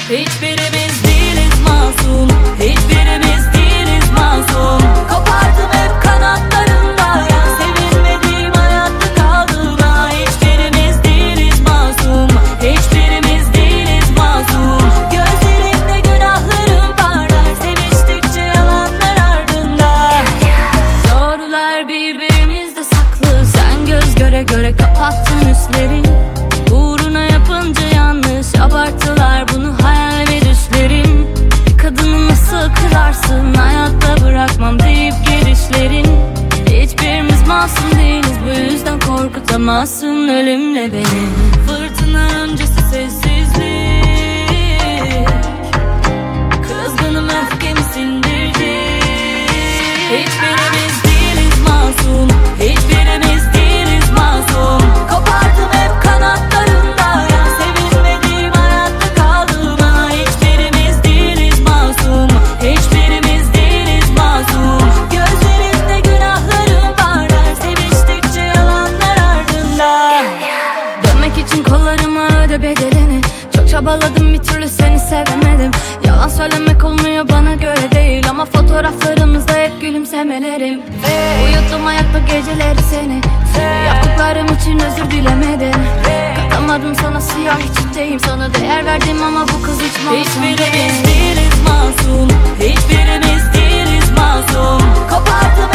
Hiçbirimiz değiliz masum, hiçbirimiz değiliz masum. Kopardım hep kanatlarımda, ya sevilmediğim hayatta kaldım ha. Hiçbirimiz değiliz masum, hiçbirimiz değiliz masum. Gözlerimde günahlarım parlar, seviştikçe yalanlar ardında. Doğrular birbirimizde saklı, sen göz göre göre kapattın üstleri. Uğruna yapınca yanlış, abarttılar bunu hayal ve düşlerin. Bir kadını nasıl kırarsın, hayatta bırakmam deyip gelişlerin. Hiçbirimiz masum değiliz, bu yüzden korkutamazsın ölümle beni. Fırtına öncesi sessizlik, kızgınım öfkemi sindirdi. Hiçbirimiz değiliz masum, hiçbirimiz değiliz masum. Kopardım hep kanatlarımda, ya sevilmediğim hayatta kaldım ha. Hiçbirimiz değiliz masum, hiçbirimiz değiliz masum. Gözlerimde günahlarım parlar, seviştikçe yalanlar ardında. Dönmek için kollarıma öde bedelini. Çok çabaladım, bir türlü seni sevemedim. Yalan söylemek olmuyor bana göre değil, ama fotoğraflarımızda hep gülümsemelerim. Uyuttum ayakta geceleri seni, yaptıklarım için özür dilemedim. Katamadım sana, siyah içindeyim, sana değer verdim ama bu kız hiç masum. Hiçbirimiz değiliz masum, hiçbirimiz değiliz masum. Kopardım